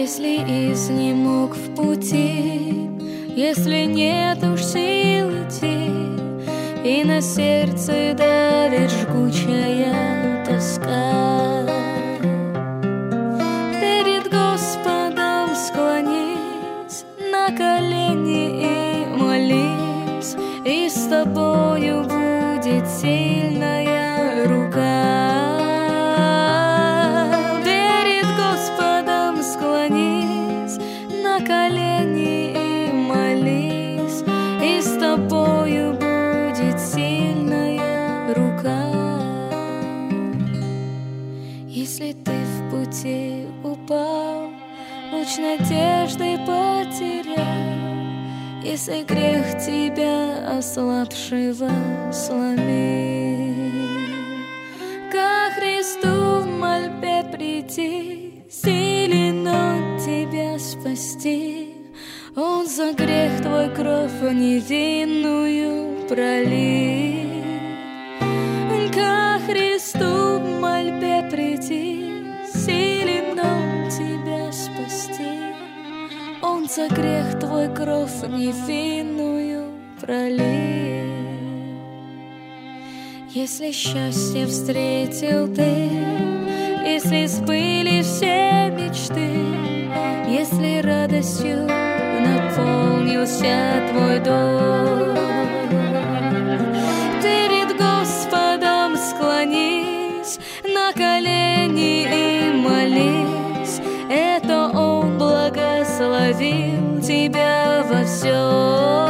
Если изнемог в пути, если нет уж сил идти, и на сердце давит жгучая тоска, перед Господом склонись на колени и молись, и с тобою будет сильная рука. Перед Господом склонись на колени и молись, и с тобою будет сильная рука. Если ты в пути упал, луч надежды потерял, если грех тебя ослабшего сломил, ко Христу в мольбе приди, силен Он тебя спасти. Он за грех твой кровь невинную пролил. Ко Христу в мольбе приди, силен Он тебя спасти. Он за грех твой кровь невинную пролил. Если счастье встретил ты, если сбылись все мечты, если радостью наполнился твой дом, перед Господом склонись на колени и молись, это Он благословил тебя во всем.